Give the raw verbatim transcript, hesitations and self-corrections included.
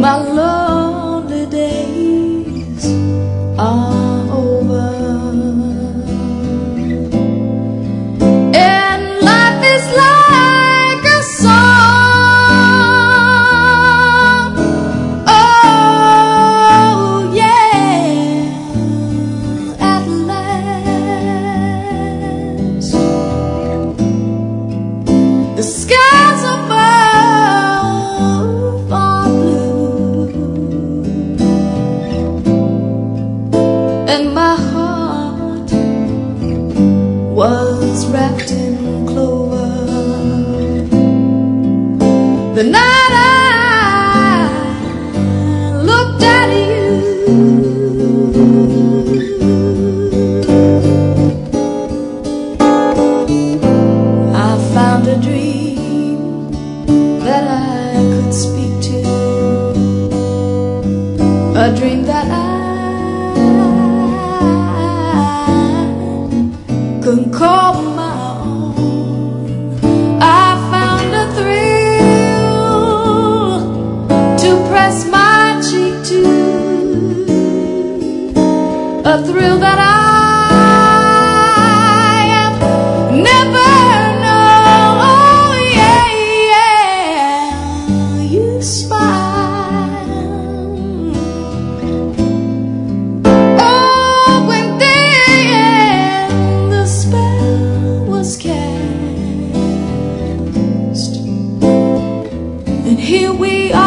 my lonely days are over, and life is like a song. Oh yeah, at last the skies above are blue, and my heart was wrapped in clover the night I looked at you. I found a dream that I could speak to, a dream that I couldn't call my own. I found a thrill to press my cheek to, a thrill that I have never known. Oh yeah, yeah, you smile. Oh, when then the spell was cast, and here we are.